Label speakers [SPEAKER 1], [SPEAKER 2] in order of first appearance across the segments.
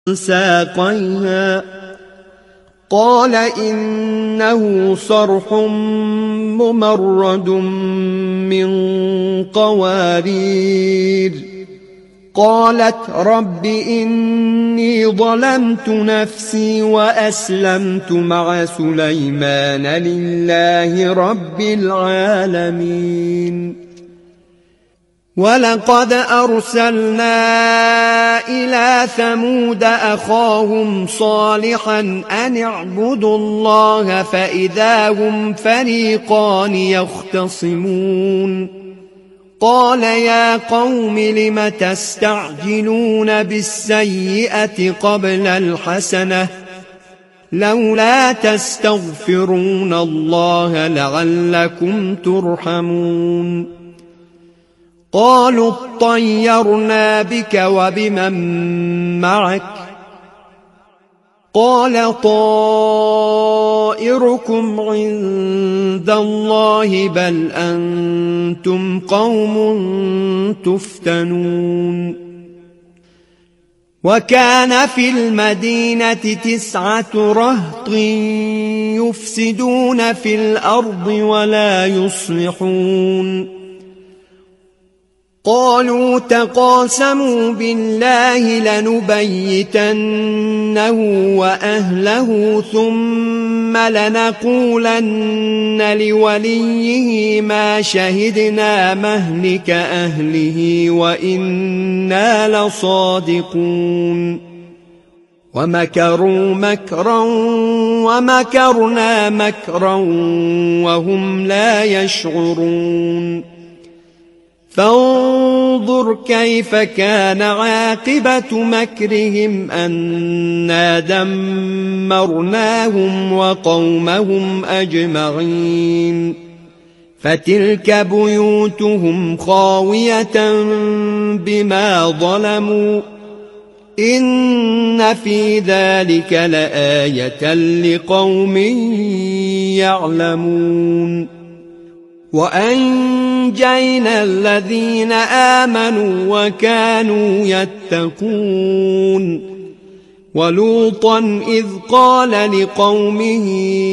[SPEAKER 1] ساقيها قال إنه صرح ممرد من قوارير قالت رب إني ظلمت نفسي وأسلمت مع سليمان لله رب العالمين ولقد أرسلنا إلى ثمود أخاهم صالحا أن اعبدوا الله فإذا هم فريقان يختصمون قال يا قوم لم تستعجلون بالسيئة قبل الحسنة لولا تستغفرون الله لعلكم ترحمون قالوا اطيرنا بك وبمن معك قال طائركم عند الله بل أنتم قوم تفتنون وكان في المدينة 9 رهط يفسدون في الأرض ولا يصلحون قالوا تقاسموا بالله لنبيتنه وأهله ثم لنقولن لوليه ما شهدنا مهلك أهله وإنا لصادقون ومكروا مكرا ومكرنا مكرا وهم لا يشعرون فانظر كيف كان عاقبة مكرهم أنا دمرناهم وقومهم أجمعين فتلك بيوتهم خاوية بما ظلموا إن في ذلك لآية لقوم يعلمون وأنجينا الذين آمنوا وكانوا يتقون ولوطا إذ قال لقومه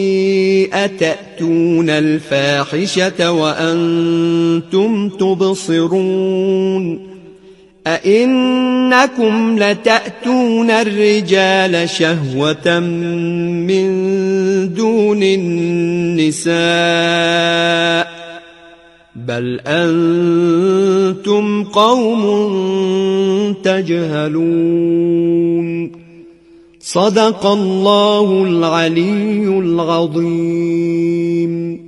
[SPEAKER 1] أتأتون الفاحشة وأنتم تبصرون أئنكم لتأتون الرجال شهوة من دون النساء بل أنتم قوم تجهلون صدق الله العلي العظيم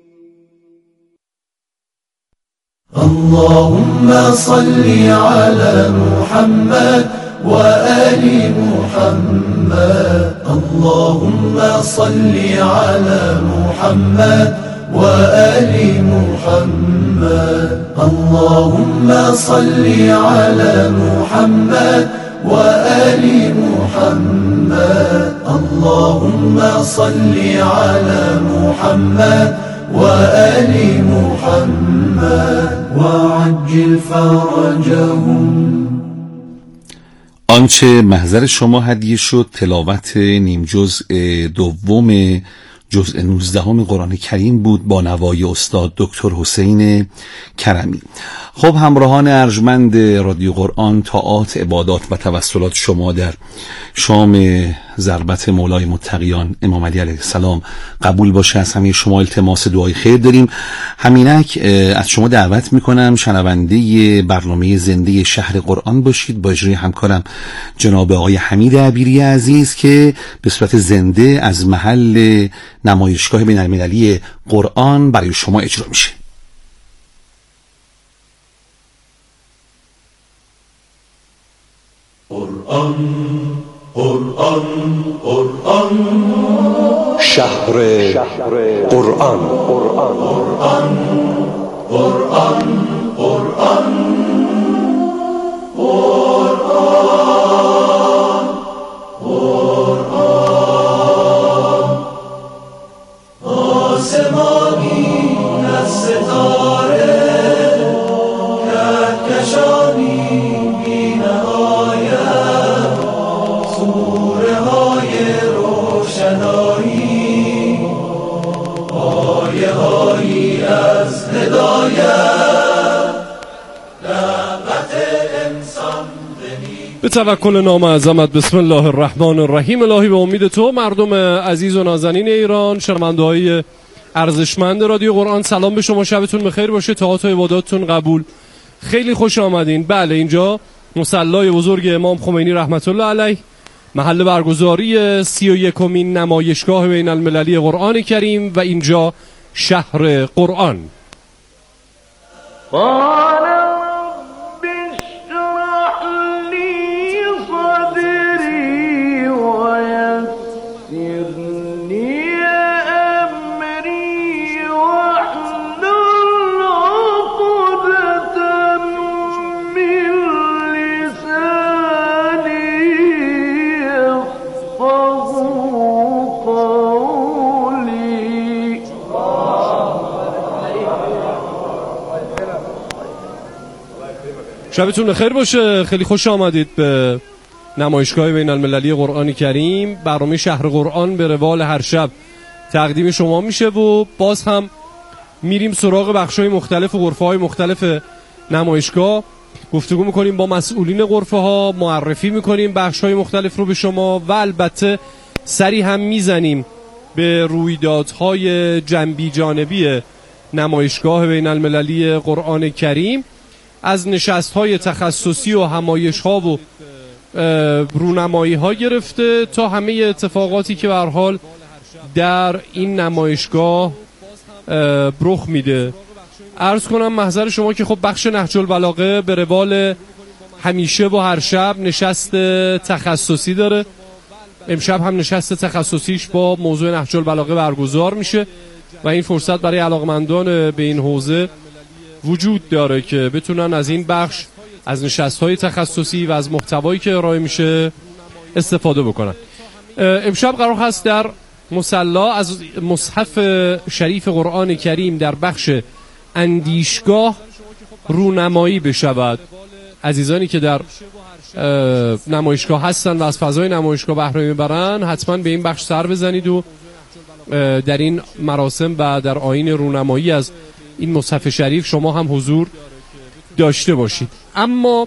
[SPEAKER 2] اللهم صل على محمد وآل محمد اللهم صل على محمد وآل محمد اللهم صل على محمد وآل محمد اللهم صل على محمد وآل محمد وعجل فرجهم.
[SPEAKER 3] آنچه محضر شما هدیه شد تلاوت نیم جزء دوم جزء 19 قرآن کریم بود با نوای استاد دکتر حسین کرمی. خب همراهان ارجمند رادیو قرآن، طاعات، عبادات و توسلات شما در شام ضربت مولای متقیان امام علی علیه السلام قبول باشه. از همه شما التماس دعای خیر داریم. همینک از شما دعوت میکنم شنونده برنامه زنده شهر قرآن باشید با اجرای همکارم جناب آقای حمید عبیری عزیز که به صورت زنده از محل نمایشگاه بین‌المللی قرآن برای شما اجرا میشه.
[SPEAKER 2] قرآن قرآن قرآن
[SPEAKER 4] شهر قرآن
[SPEAKER 2] قرآن قرآن قرآن قرآن قرآن آسمانی از ستاره کهکشانی بی نهایت
[SPEAKER 5] به توکل نام عظمت. بسم الله الرحمن الرحیم. الهی به امید تو مردم عزیز و نازنین ایران، شنونده‌های ارزشمند رادیو قرآن، سلام به شما، شبتون بخیر باشه، طاعات و عباداتتون قبول. خیلی خوش آمدین. بله، اینجا مصلی بزرگ امام خمینی رحمت الله علیه، محل برگزاری 31مین نمایشگاه بین المللی قرآن کریم و اینجا شهر قرآن. شبتون بخیر باشه. خیلی خوش آمدید به نمایشگاه بین المللی قرآن کریم. برنامه شهر قرآن به روال هر شب تقدیم شما میشه و باز هم میریم سراغ بخش‌های مختلف و غرفه‌های مختلف نمایشگاه. گفتگو میکنیم با مسئولین غرفه‌ها، معرفی میکنیم بخش‌های مختلف رو به شما و البته سری هم میزنیم به رویدادهای جنبی جانبی نمایشگاه بین المللی قرآن کریم، از نشست‌های تخصصی و همایش‌ها و رونمایی‌ها گرفته تا همه اتفاقاتی که به هر حال در این نمایشگاه رخ میده. عرض کنم محضر شما که خب بخش نهج البلاغه به روال همیشه و هر شب نشست تخصصی داره. امشب هم نشست تخصصیش با موضوع نهج البلاغه برگزار میشه و این فرصت برای علاقمندان به این حوزه وجود داره که بتونن از این بخش، از نشست‌های تخصصی و از محتوایی که ارائه میشه استفاده بکنن. امشب قرار هست در مصلی از مصحف شریف قرآن کریم در بخش اندیشگاه رونمایی بشود. عزیزانی که در نمایشگاه هستن و از فضای نمایشگاه بهره میبرن حتما به این بخش سر بزنید و در این مراسم و در آیین رونمایی از این مصحف شریف شما هم حضور داشته باشید. اما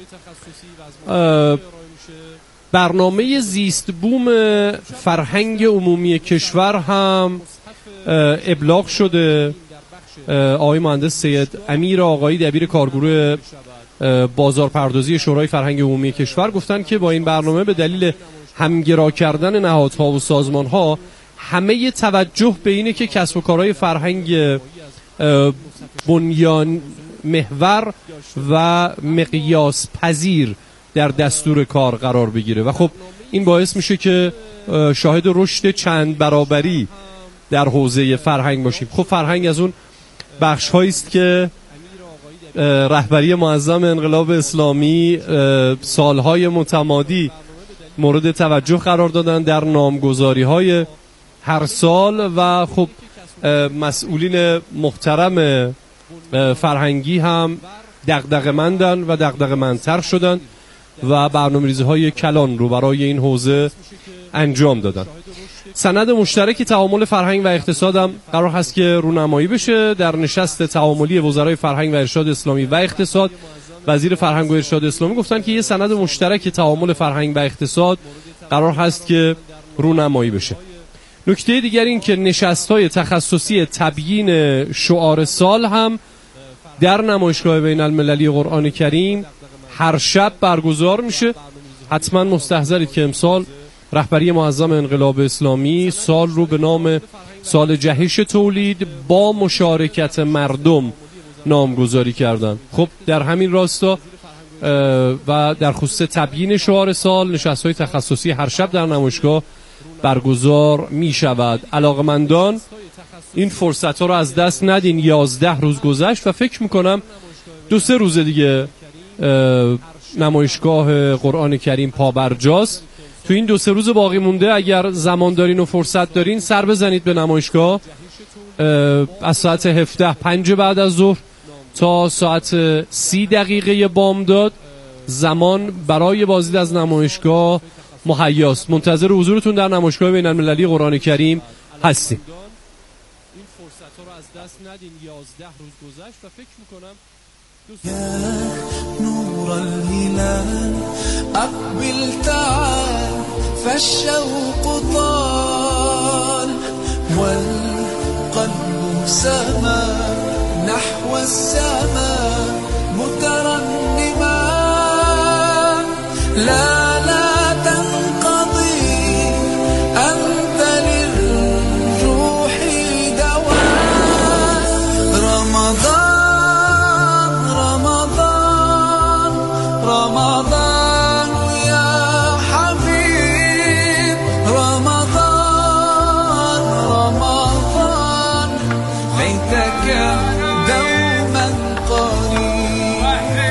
[SPEAKER 5] برنامه زیست بوم فرهنگ عمومی کشور هم ابلاغ شده. آقای مهندس سید امیر آقایی دبیر کارگروه بازارپردازی شورای فرهنگ عمومی کشور گفتن که با این برنامه به دلیل همگرا کردن نهادها و سازمانها همه توجه به اینه که کسب و کارهای فرهنگ بنیان محور و مقیاس پذیر در دستور کار قرار بگیره و خب این باعث میشه که شاهد رشد چند برابری در حوزه فرهنگ باشیم. خب فرهنگ از اون بخش هایی است که رهبری معظم انقلاب اسلامی سالهای متمادی مورد توجه قرار دادن در نامگذاری های هر سال و خب مسئولین محترم فرهنگی هم دغدغه‌مندن و دغدغه‌مندتر شدن و برنامه‌ریزی‌های کلان رو برای این حوزه انجام دادن. سند مشترک تعامل فرهنگ و اقتصاد هم قرار هست که رونمایی بشه در نشست تعاملی وزرای فرهنگ و ارشاد اسلامی و اقتصاد. وزیر فرهنگ و ارشاد اسلامی گفتن که یه سند مشترک تعامل فرهنگ و اقتصاد قرار هست که رونمایی بشه. نکته دیگر این که نشست‌های تخصصی تبیین شعار سال هم در نمایشگاه بین المللی قرآن کریم هر شب برگزار میشه. حتما مستحضرید که امسال رهبری معظم انقلاب اسلامی سال رو به نام سال جهش تولید با مشارکت مردم نامگذاری کردن. خب در همین راستا و در خصوص تبیین شعار سال نشست‌های تخصصی هر شب در نمایشگاه برگزار می شود. علاقمندان این فرصت ها رو از دست ندین. 11 روز گذشت و فکر میکنم 2-3 روز دیگه نمایشگاه قرآن کریم پابرجاست. تو این 2-3 روز باقی مونده اگر زمان دارین و فرصت دارین سر بزنید به نمایشگاه. از ساعت 17:05 بعد از ظهر تا ساعت 30 دقیقه بامداد زمان برای بازدید از نمایشگاه مهیاست. منتظر حضورتون در نمایشگاه بین المللی قرآن کریم هستیم. این فرصت رو از دست ندین. 11 روز گذشت و فکر میکنم
[SPEAKER 6] نور الهلال أقبل تعال فالشوق طال والقلب سما نحو السماء مترنما لا تنقضي أنت للروح دواء رمضان يا حبيب رمضان ليتك دوما قريب.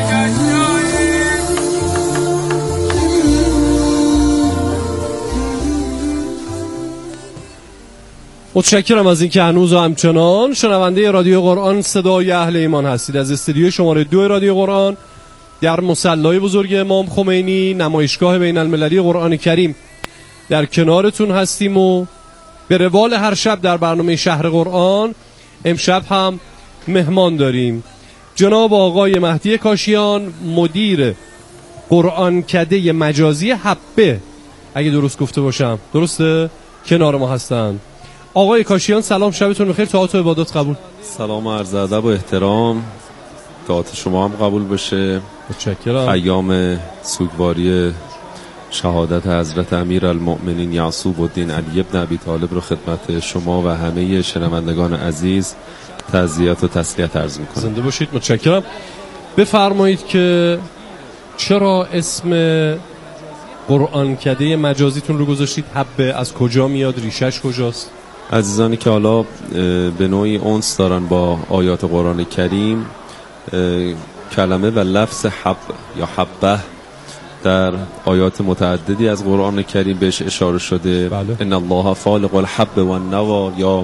[SPEAKER 5] متشکرم از اینکه هنوز و همچنان شنونده رادیو قرآن صدای اهل ایمان هستید. از استودیو شماره 2 رادیو قرآن در مصلی بزرگ امام خمینی، نمایشگاه بین المللی قرآن کریم، در کنارتون هستیم و به روال هر شب در برنامه شهر قرآن امشب هم مهمان داریم. جناب آقای مهدی کاشیان، مدیر قرآنکده مجازی حبه، اگه درست گفته باشم، درسته؟ کنار ما هستن. آقای کاشیان سلام، شبتون بخیر، طاعت و عبادات قبول.
[SPEAKER 7] سلام و عرض ادب و احترام، طاعت شما هم قبول بشه.
[SPEAKER 5] متشکرم.
[SPEAKER 7] ایام سوگواری شهادت حضرت امیرالمؤمنین یعقوب الدین علی ابن ابی طالب رو خدمت شما و همه شنوندگان عزیز تعزیت و تسلیت عرض می‌کنم.
[SPEAKER 5] زنده باشید. متشکرم. بفرمایید که چرا اسم قرآنکده مجازیتون رو گذاشتید حبه؟ از کجا میاد؟ ریشش کجاست؟
[SPEAKER 7] عزیزانی که حالا به نوعی انس دارن با آیات قرآن کریم، کلمه و لفظ حب یا حبه در آیات متعددی از قرآن کریم بهش اشاره شده.
[SPEAKER 5] بله.
[SPEAKER 7] ان الله فالق الحب و النوا، یا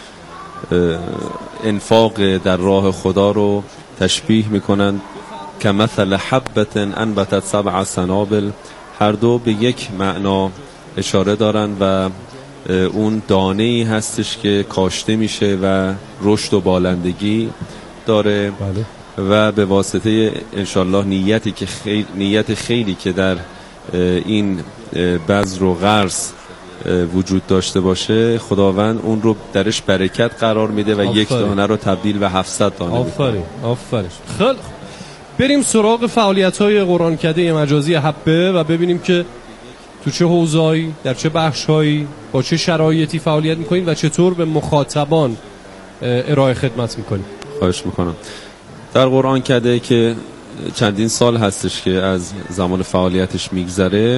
[SPEAKER 7] انفاق در راه خدا رو تشبیه میکنن که مثل حبت انبتت 7 سنابل. هر دو به یک معنا اشاره دارن و اون دانه‌ای هستش که کاشته میشه و رشد و بالندگی داره.
[SPEAKER 5] بله.
[SPEAKER 7] و به واسطه انشالله نیت خیلی که در این بذر و غرس وجود داشته باشه، خداوند اون رو درش برکت قرار میده و
[SPEAKER 5] آفرین.
[SPEAKER 7] یک دانه رو تبدیل به 700 دانه
[SPEAKER 5] آفرین. آفرین. خیلی بریم سراغ فعالیت‌های قرآنکده مجازی حبه و ببینیم که تو چه حوزه‌ای، در چه بخش‌هایی، با چه شرایطی فعالیت می‌کنید و چطور به مخاطبان ارائه خدمت می‌کنید.
[SPEAKER 7] خواهش میکنم. در قرآنکده که چندین سال هستش که از زمان فعالیتش میگذره،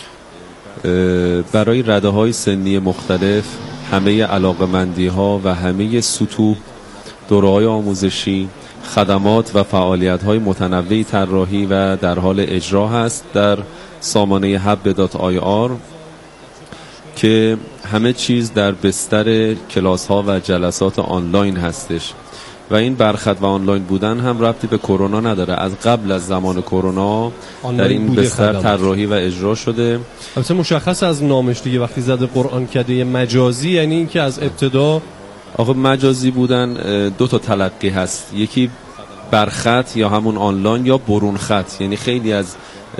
[SPEAKER 7] برای رده‌های سنی مختلف همه علاقه‌مندی‌ها و همه سطوح دوره‌های آموزشی، خدمات و فعالیت‌های متنوعی طراحی و در حال اجرا هست در سامانه hub.ir که همه چیز در بستر کلاس‌ها و جلسات آنلاین هستش و این برخط و آنلاین بودن هم ربطی به کرونا نداره. از قبل از زمان کرونا در این بستر طراحی و اجرا شده.
[SPEAKER 5] البته مشخص از نامش دیگه وقتی زده قرآنکده مجازی، یعنی این که از ابتدا
[SPEAKER 7] آقا مجازی بودن دو تا تلقی هست، یکی برخط یا همون آنلاین یا برون خط. یعنی خیلی از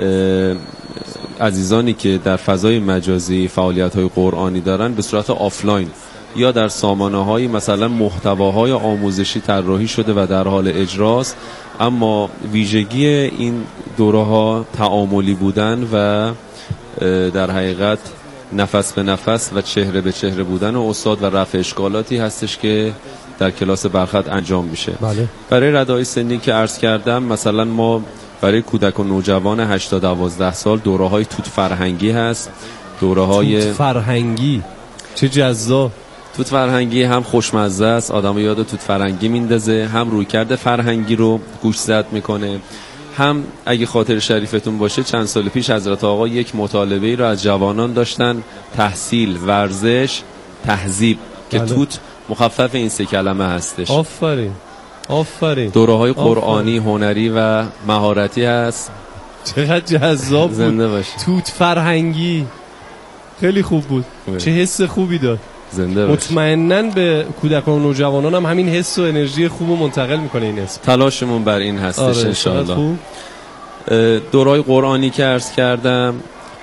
[SPEAKER 7] عزیزانی که در فضای مجازی فعالیت‌های قرآنی دارن به صورت آفلاین یا در سامانه‌های مثلا محتواهای آموزشی طراحی شده و در حال اجراست، اما ویژگی این دوره‌ها تعاملی بودن و در حقیقت نفس به نفس و چهره به چهره بودن استاد و رفع اشکالاتی هستش که در کلاس برخط انجام میشه.
[SPEAKER 5] بله.
[SPEAKER 7] برای ردای سنی که عرض کردم، مثلا ما برای کودک و نوجوان 8 تا 12 سال دوره‌های توت فرهنگی هست. دوره‌های
[SPEAKER 5] توت فرهنگی چه جذاب.
[SPEAKER 7] توت فرهنگی هم خوشمزه است، آدم یاد توت فرهنگی میندازه، هم رویکرد فرهنگی رو گوشزد میکنه، هم اگه خاطر شریفتون باشه چند سال پیش حضرت آقا یک مطالبه رو از جوانان داشتن، تحصیل، ورزش، تهذیب، که
[SPEAKER 5] بله.
[SPEAKER 7] توت مخفف این 3 کلمه هستش.
[SPEAKER 5] آفرین. آفرین.
[SPEAKER 7] دوره‌های قرآنی، هنری و مهارتی هست.
[SPEAKER 5] چقدر جذاب بود.
[SPEAKER 7] زنده باشه.
[SPEAKER 5] توت فرهنگی خیلی خوب بود. چه حس خوبی داد.
[SPEAKER 7] زنده باش.
[SPEAKER 5] مطمئناً به کودکان و نوجوانان هم همین حس و انرژی خوب منتقل میکنه این اسم.
[SPEAKER 7] تلاشمون بر این هستش.
[SPEAKER 5] آره،
[SPEAKER 7] انشاءالله. دورای قرآنی که عرض کردم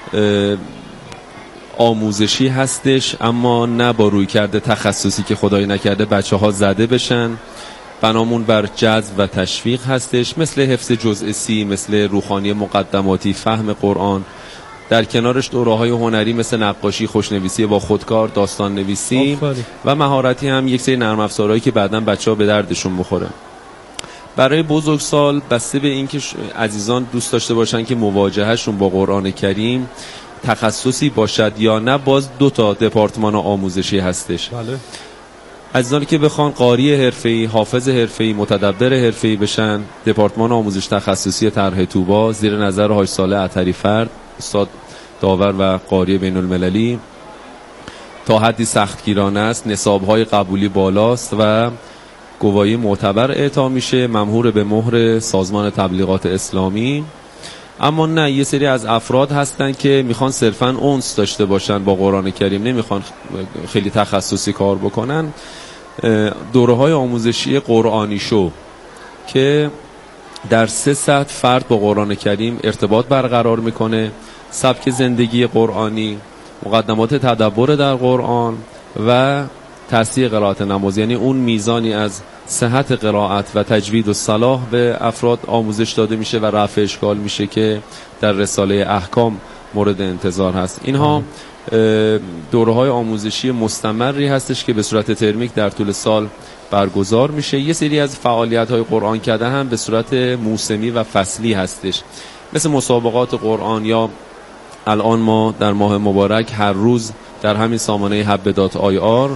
[SPEAKER 7] آموزشی هستش، اما نه با روی کرده تخصصی که خدای نکرده بچه ها زده بشن. بنامون بر جذب و تشویق هستش، مثل حفظ جزء سی، مثل روحانی مقدماتی، فهم قرآن. در کنارش دوره‌های هنری مثل نقاشی، خوشنویسی با خودکار، داستان نویسی و مهارتی هم یک سری نرم افزارهایی که بعداً بچه‌ها به دردشون بخوره. برای بزرگسال بسته به اینکه عزیزان دوست داشته باشن که مواجههشون با قرآن کریم تخصصی باشد یا نه، باز 2 تا دپارتمان آموزشی هستش.
[SPEAKER 5] بله.
[SPEAKER 7] عزیزانی که بخوان قاری حرفه‌ای، حافظ حرفه‌ای، متدبر حرفه‌ای بشن، دپارتمان آموزش تخصصی طرح طوبا زیر نظر حاج صالح عطری فرد، استاد داور و قاری بین المللی، تا حدی سختگیرانه است، نصاب‌های قبولی بالاست و گواهی معتبر اعطا میشه، ممهور به مهر سازمان تبلیغات اسلامی. اما نه، یه سری از افراد هستن که میخوان صرفاً اونس داشته باشن با قرآن کریم، نمیخوان خیلی تخصصی کار بکنن. دوره‌های آموزشی قرآنی شو که در 3 سطح فرد با قرآن کریم ارتباط برقرار میکنه: سبک زندگی قرآنی، مقدمات تدبر در قرآن و تصحیح قرائت نماز، یعنی اون میزانی از صحت قرائت و تجوید و صلاح به افراد آموزش داده میشه و رفع اشکال میشه که در رساله احکام مورد انتظار هست. اینها دوره‌های آموزشی مستمری هستش که به صورت ترمیک در طول سال برگزار میشه. یه سری از فعالیت‌های قرآن کردن هم به صورت موسمی و فصلی هستش، مثل مسابقات قرآن، یا الان ما در ماه مبارک هر روز در همین سامانه hub.ir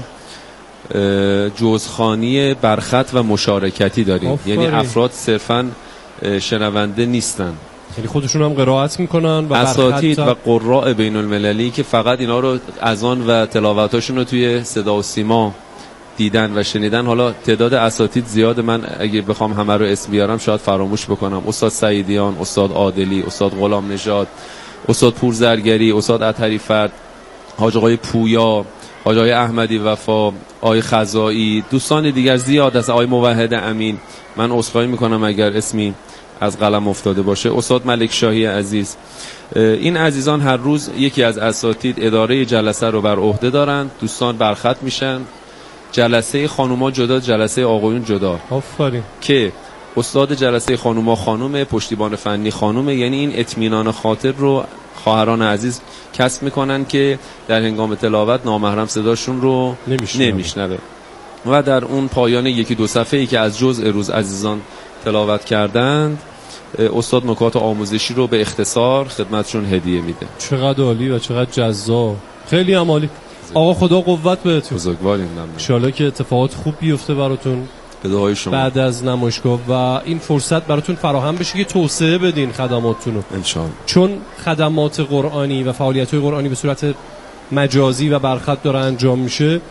[SPEAKER 7] جزخوانی برخط و مشارکتی داریم. یعنی افراد صرفاً شنونده نیستن،
[SPEAKER 5] یعنی خودشون هم قرائت میکنن و
[SPEAKER 7] اساتید و قراء بین المللی که فقط اینا رو اذان و تلاوتاشون رو توی صدا و سیما دیدن و شنیدن. حالا تعداد اساتید زیاد، من اگه بخوام همه رو اسم بیارم شاید فراموش بکنم: استاد سعیدیان، استاد عادلی، استاد غلام نژاد، استاد پورزرگری، استاد عطری فرد، حاج آقای پویا، حاج آقای احمدی وفا، آقای خزائی، دوستان دیگر زیاد است، آقای موحد امین. من عذرخواهی میکنم اگر اسمی از قلم افتاده باشه، استاد ملک شاهی عزیز. این عزیزان هر روز یکی از اساتید اداره جلسه رو بر عهده دارن، دوستان برخط میشن، جلسه خانوما جدا، جلسه آقایون جدا.
[SPEAKER 5] آفرین.
[SPEAKER 7] که استاد جلسه خانوما خانومه، پشتیبان فنی خانومه، یعنی این اطمینان خاطر رو خواهران عزیز کسب میکنن که در هنگام تلاوت نامحرم صداشون رو نمیشنوه. و در اون پایان 1-2 صفحه‌ای که از جزء روز عزیزان تلاوت کردند، استاد نکات آموزشی رو به اختصار خدمتشون هدیه میده.
[SPEAKER 5] چقدر عالی و چقدر جذاب، خیلی هم عالی. آقا خدا قوت بهتون.
[SPEAKER 7] بزرگوارین. ممنون.
[SPEAKER 5] ان شاءالله که اتفاقات خوب بیفته براتون
[SPEAKER 7] به دعای شما
[SPEAKER 5] بعد از نمایشگاه و این فرصت براتون فراهم بشه که توسعه بدین خدماتتون رو،
[SPEAKER 7] ان شاءالله.
[SPEAKER 5] چون خدمات قرآنی و فعالیت‌های قرآنی به صورت مجازی و برخط داره انجام میشه.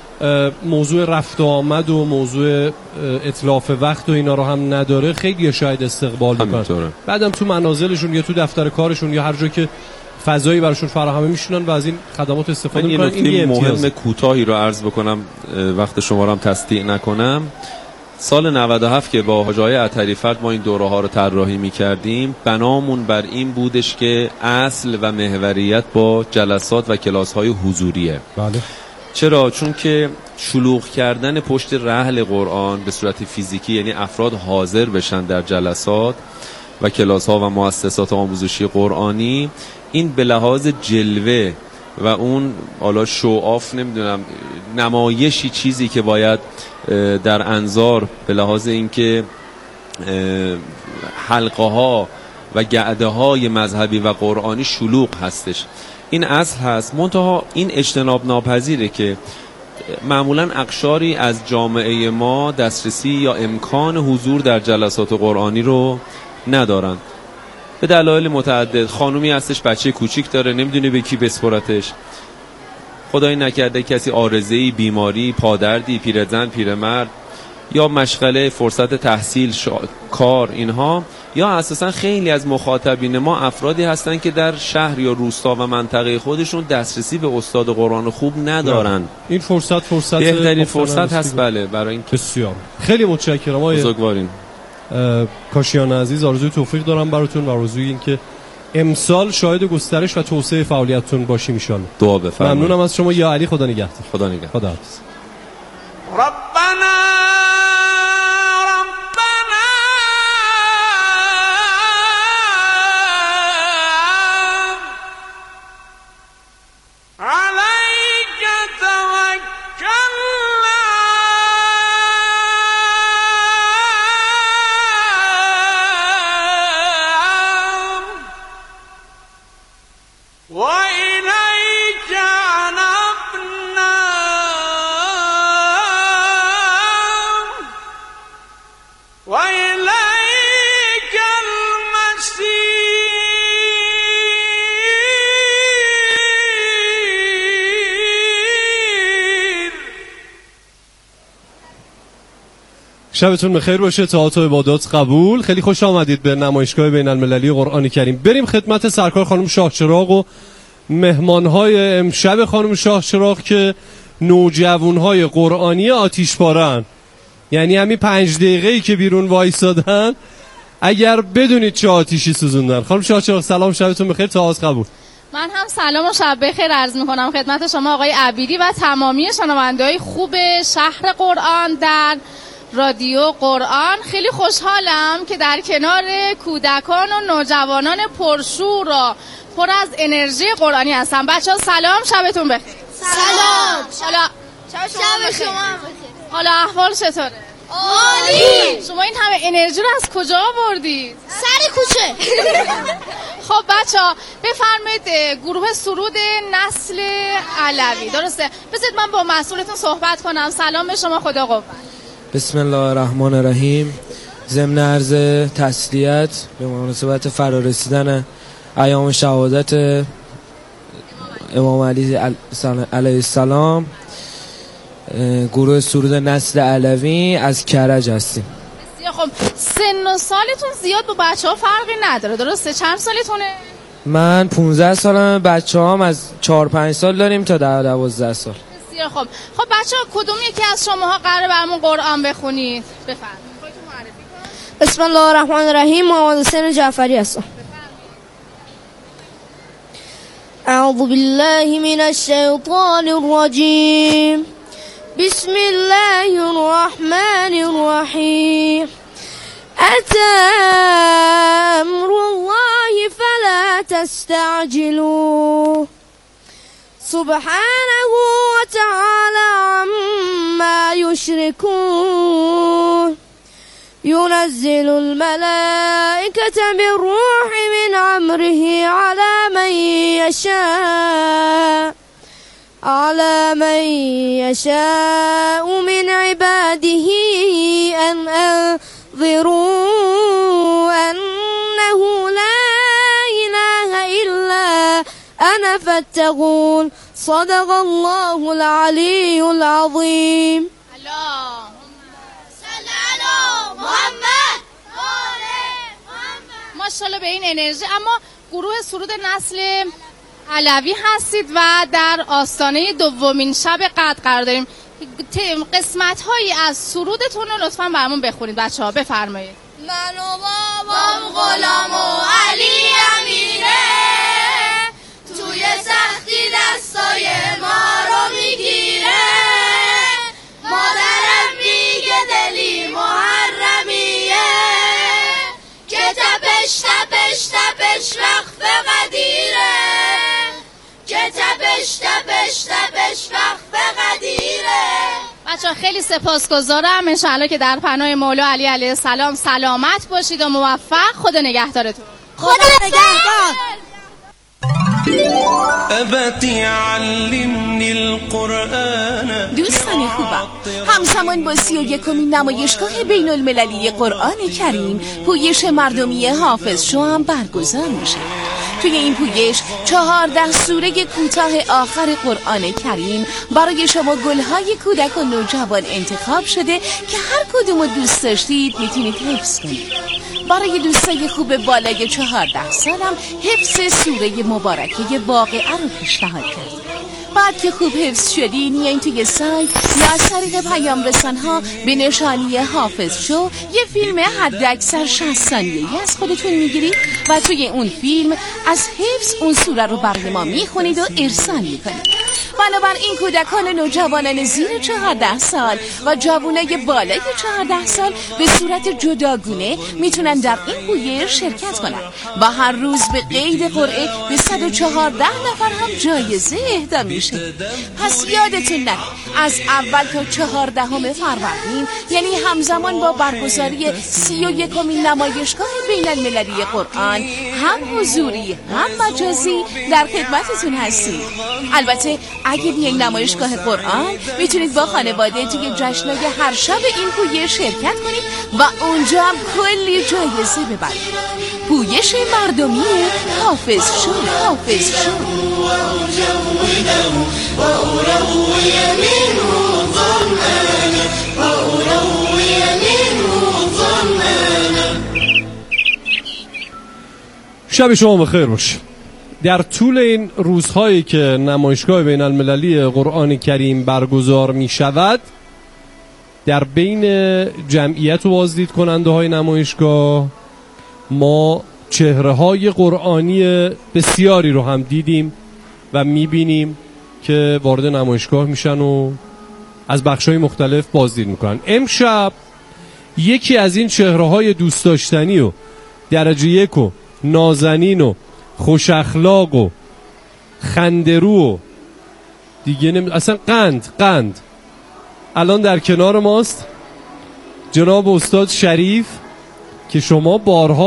[SPEAKER 5] موضوع رفت و آمد و موضوع اتلاف وقت و اینا رو هم نداره، خیلی شاید استقبال میکنن، بعدم تو منازلشون یا تو دفتر کارشون یا هر جا که فضایی براشون فراهم میشونن و از این خدمات استفاده میکنن. این یه
[SPEAKER 7] مهم کوتاهی رو عرض بکنم، وقت شما رو هم تصدیق نکنم. سال 97 که با حاج آقای عطری فرد ما این دوره ها رو طراحی میکردیم، بنامون بر این بودش که اصل و محوریت با جلسات و کلاس های حضوریه.
[SPEAKER 5] بله.
[SPEAKER 7] چرا؟ چون که شلوغ کردن پشت رحل قرآن به صورت فیزیکی، یعنی افراد حاضر بشن در جلسات و کلاس ها و مؤسسات آموزشی قرآنی، این به لحاظ جلوه و اون حالا شوآف، نمیدونم، نمایشی، چیزی که باید در انظار به لحاظ اینکه حلقه ها و گعده های مذهبی و قرآنی شلوغ هستش. این اصل هست، منتها این اجتناب ناپذیره که معمولا اقشاری از جامعه ما دسترسی یا امکان حضور در جلسات قرآنی رو ندارن به دلایل متعدد. خانومی هستش بچه کوچیک داره، نمیدونه به کی بسپرتش، خدای نکرده کسی عارضه‌ای، بیماری، پادردی، پیرزن، پیرمرد، یا مشغله، فرصت تحصیل، کار، اینها، یا اساسا خیلی از مخاطبین ما افرادی هستن که در شهر یا روستا و منطقه خودشون دسترسی به استاد قرآن خوب ندارن.
[SPEAKER 5] این فرصت
[SPEAKER 7] بهترین فرصت هست بله برای این.
[SPEAKER 5] بسیار خیلی متشکرم آقای
[SPEAKER 7] بزرگوارین
[SPEAKER 5] کاشیان عزیز. آرزوی توفیق دارم براتون و آرزوی این که امسال شاهد گسترش و توسعه فعالیتتون باشیم ان شاء الله.
[SPEAKER 7] دعا بفرمایید.
[SPEAKER 5] ممنونم از شما. یا علی، خدا نگهدار.
[SPEAKER 7] خدا نگهدار.
[SPEAKER 5] خدا حافظ.
[SPEAKER 6] ربنا عليك توكلنا وإليك أنبنا وإليك المصير.
[SPEAKER 5] شبتون بخیر باشه. طاعات و عبادات قبول. خیلی خوش آمدید به نمایشگاه بین المللی قرآن کریم. بریم خدمت سرکار خانم شاهچراغ و مهمانهای امشب خانم شاهچراغ که نوجوانهای قرآنی آتیشپاره‌اند. یعنی همین 5 دقیقه‌ای که بیرون وایسادن اگر بدونید چه آتیشی سوزوندن. خانم شاهچراغ سلام، شبتون بخیر، طاعات قبول.
[SPEAKER 8] من هم سلام و شب بخیر عرض می‌کنم خدمت شما آقای عبیدی و تمامی شنونده‌های خوب شهر قرآن در رادیو قرآن. خیلی خوشحالم که در کنار کودکان و نوجوانان پرشور و پر از انرژی قرآنی هستم. بچه‌ها سلام، شبتون بخیر.
[SPEAKER 9] سلام.
[SPEAKER 8] حالا
[SPEAKER 9] شب شما بخیر.
[SPEAKER 8] حالا احوال چطوره؟
[SPEAKER 9] عالی.
[SPEAKER 8] شما این همه انرژی رو از کجا آوردید؟
[SPEAKER 9] سر کوچه.
[SPEAKER 8] خب بچه‌ها بفرمایید گروه سرود نسل علوی، درسته؟ بذارید من با مسئولتون صحبت کنم. سلام به شما، خدا قوت.
[SPEAKER 10] بسم الله الرحمن الرحیم. ضمن عرض تسلیت به مناسبت فرارسیدن ایام شهادت امام علی علیه السلام، گروه سرود نسل علوی از کرج هستیم.
[SPEAKER 8] بسیار خب. سن و سالتون زیاد با بچه‌ها فرقی نداره، درسته؟ چند سالتونه؟
[SPEAKER 10] من 15 سالم، بچه‌هام از 4-5 سال داریم تا 12 سال.
[SPEAKER 8] بسیار خب. خب بچه‌ها کدوم یکی از شماها قراره برامون قرآن بخونید؟ بفرمایید. خودتون معرفی کنید.
[SPEAKER 9] بسم الله الرحمن الرحیم. محمد حسین جعفری هستم. اعوذ بالله من الشیطان الرجیم. بسم الله الرحمن الرحیم. أتى أمر الله فلا تستعجلوه سبحانه وتعالى عما يشركون ينزل الملائكة بالروح من أمره على من يشاء من عباده أن أنذروا أنه لا إله إلا أنا فاتقون. صدق الله العلي العظيم.
[SPEAKER 8] اللهم
[SPEAKER 9] صل على محمد.
[SPEAKER 8] ماشاءالله به این انرژی. اما گروه سرود نسل علوی هستید و در آستانه دومین شب قدر قرار داریم. قسمت هایی از سرودتون رو لطفاً برامون بخونید بچه‌ها. بفرمایید.
[SPEAKER 9] من و بابام غلام و علی امیره، توی سختی دستای ما رو میگیره، مادرم میگه دلی محرمیه، که تپش تپش تپش وقف قدیره، که تپش تپش تپش وقف قدیره.
[SPEAKER 8] بچه‌ها خیلی سپاسگزارم. انشاءالله که در پناه مولا علی علیه السلام سلامت باشید و موفق. خدا نگهدارتون.
[SPEAKER 9] خدا نگهدار.
[SPEAKER 6] أبتي علمني القرآن.
[SPEAKER 11] دوستان خوبم، همزمان با 31مین نمایشگاه بین المللی قرآن کریم پویش مردمی حافظ شو هم برگزار میشه. توی این پویش 14 سوره کوتاه آخر قرآن کریم برای شما گلهای کودک و نوجوان انتخاب شده که هر کدوم رو دوست داشتید میتونید حفظ کنید. برای دوستای خوب بالای 14 سالم حفظ سوره مبارکه واقعه رو پیشنهاد کردیم. بعد که خوب حفظ شدین میایین توی سایت یا از طریق پیام رسان‌ها به نشانی حافظ شو یه فیلم حداکثر 60 ثانیه‌ای از خودتون میگیرید و توی اون فیلم از حفظ اون سوره رو برای ما میخونید و ارسال میکنید. بنابراین کودکان و نوجوانان زیر 14 سال و جوانای بالای 14 سال به صورت جداگونه میتونن در این پویش شرکت کنن و هر روز به قید قرعه به 114 نفر هم جایزه اهدا میشه. پس یادتون نره از اول تا 14 فروردین، یعنی همزمان با برگزاری 31مین نمایشگاه بین المللی قرآن، هم حضوری هم مجازی در خدمتتون هستیم. البته اگه بیاین نمایشگاه قرآن میتونید با خانواده توی جشنای هر شب این پویش شرکت کنید و اونجا هم کلی جایزه ببرید. پویش مردمی حافظ شو.
[SPEAKER 5] شب شما بخیر باشه. در طول این روزهایی که نمایشگاه بین المللی قرآن کریم برگزار می شود، در بین جمعیت و بازدید کننده های نمایشگاه ما چهره های قرآنی بسیاری رو هم دیدیم و می بینیم که وارد نمایشگاه میشن و از بخش‌های مختلف بازدید میکنن. امشب یکی از این چهره های دوست داشتنی و درجه یک و نازنین و خوش اخلاق و خندرو و دیگه اصلا قند الان در کنار ماست جناب استاد شریف که شما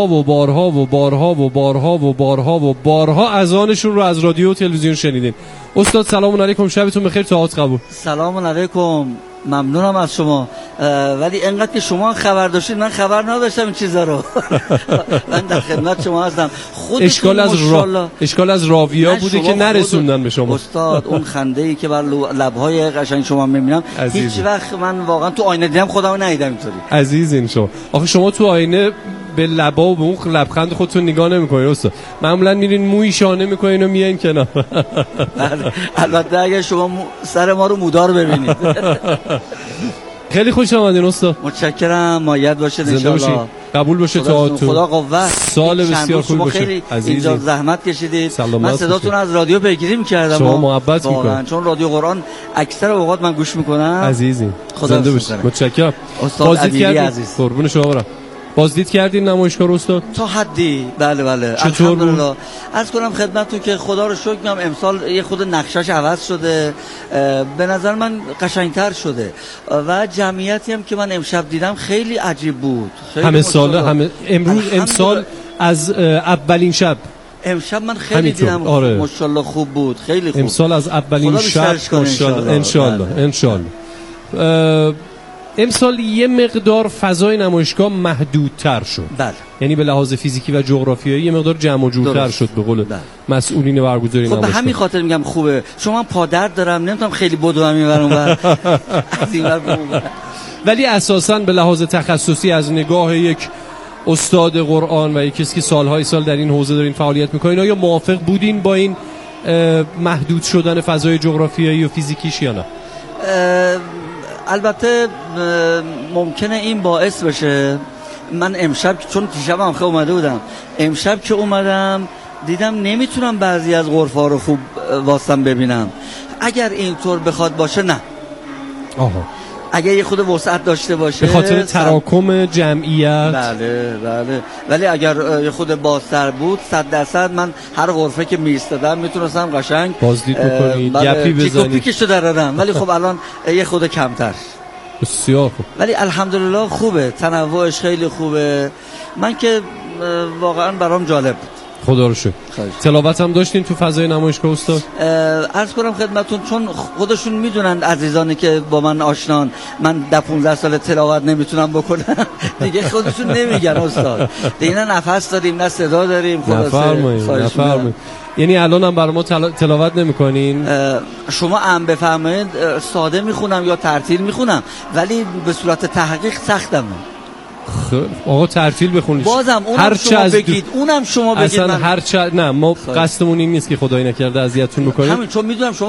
[SPEAKER 5] بارها اذانشون رو از رادیو و تلویزیون شنیدین. استاد سلام علیکم، شبتون بخیر، طاعت قبول.
[SPEAKER 12] سلام علیکم، ممنونم از شما. ولی انقدر که شما خبر داشتید من خبر نداشتم این چیزا رو. من در خدمت شما هستم.
[SPEAKER 5] اشکال از راویا بوده که نرسوندن به شما.
[SPEAKER 12] استاد اون خنده‌ای که بر لب‌های قشنگ شما می‌بینم هیچ وقت من واقعا تو آینه دیدم خودمو ندیدم اینطوری.
[SPEAKER 5] عزیزین شما. آخه شما تو آینه به لبا و به اون لبخند خودتون نگاه نمی‌کنید استاد. معمولا میرین موی شانه می‌کنین و میاین کنار.
[SPEAKER 12] البته اگه شما سر ما رو مودار ببینید.
[SPEAKER 5] خیلی خوش آمدین استاد.
[SPEAKER 12] متشکرم، مایت باشید ان شاء الله.
[SPEAKER 5] قبول باشه طاعتتون.
[SPEAKER 12] خدا قوت.
[SPEAKER 5] سال بسیار خوب باشه.
[SPEAKER 12] خیلی اینجا زحمت کشیدید.
[SPEAKER 5] من
[SPEAKER 12] صداتون از رادیو پیگیری می‌کردم.
[SPEAKER 5] شما محبت می‌کنید.
[SPEAKER 12] چون رادیو قرآن اکثر اوقات من گوش می‌کنم.
[SPEAKER 5] عزیزین. زنده باشید. متشکرم.
[SPEAKER 12] استاد عزیزی عزیز.
[SPEAKER 5] قربون شما برم. بازدید کردین نمایشگاه استاد؟
[SPEAKER 12] تا حدی بله.
[SPEAKER 5] چطور بود؟
[SPEAKER 12] عرض کنم خدمتتون که خدا رو شکر میگم امسال یه خود نقشش عوض شده، به نظر من قشنگتر شده و جمعیتی هم که من امشب دیدم خیلی عجیب بود.
[SPEAKER 5] امسال از اولین شب
[SPEAKER 12] امشب من خیلی دیدم.
[SPEAKER 5] آره.
[SPEAKER 12] ماشاءالله خوب بود، خیلی خوب.
[SPEAKER 5] امسال از اولین شب انشالله. امسال یه مقدار فضای نمایشگاه محدودتر شد.
[SPEAKER 12] بله.
[SPEAKER 5] یعنی به لحاظ فیزیکی و جغرافیایی یه مقدار جمع و جورتر شد به قول مسئولین برگزاری نمایشگاه.
[SPEAKER 12] به همین خاطر میگم خوبه. شما پادرد دارم نمیتونم خیلی بدوم میبرم از این ور بمونم.
[SPEAKER 5] ولی اساساً به لحاظ تخصصی از نگاه یک استاد قرآن و یک کسی که سالهای سال در این حوزه دارین فعالیت میکنین، آیا موافق بودین با این محدود شدن فضای جغرافیایی و فیزیکیش یا نه؟
[SPEAKER 12] البته ممکنه این باعث بشه من امشب، چون دیشب هم اومده بودم، امشب که اومدم دیدم نمیتونم بعضی از غرفا رو خوب واسم ببینم. اگر اینطور بخواد باشه نه. اگر یه خود وسعت داشته باشه
[SPEAKER 5] به خاطر تراکم جمعیت.
[SPEAKER 12] بله. ولی اگر یه خود بازتر بود 100% من هر غرفه که میستادم میتونستم قشنگ
[SPEAKER 5] بازدید بکنید، گپی بزنید،
[SPEAKER 12] پیکشو دردم. ولی خب الان یه خود کمتر.
[SPEAKER 5] بسیار خوب.
[SPEAKER 12] ولی الحمدلله خوبه، تنوعش خیلی خوبه. من که واقعا برام جالب بود.
[SPEAKER 5] خدا رو شکر. تلاوت هم داشتین تو فضای نمایشگاه استاد؟
[SPEAKER 12] عرض کنم خدمتون چون خودشون میدونن عزیزانی که با من آشنان من 15 سال تلاوت نمیتونم بکنم دیگه خودشون نمیگن استاد دیگه نه نفس داریم نه صدا داریم.
[SPEAKER 5] نفرمایید. یعنی الان هم برای ما تلاوت نمیکنین؟
[SPEAKER 12] شما هم بفرمایید ساده میخونم یا ترتیل میخونم ولی به صورت تحقیق سختمه.
[SPEAKER 5] آقا ترتیل بخونید
[SPEAKER 12] بازم اونم شما بگید اونم شما بگید
[SPEAKER 5] اصلا نه ما قصدمون این نیست که خدایی نکرده اذیتتون بکنیم
[SPEAKER 12] همین چون میدونم شما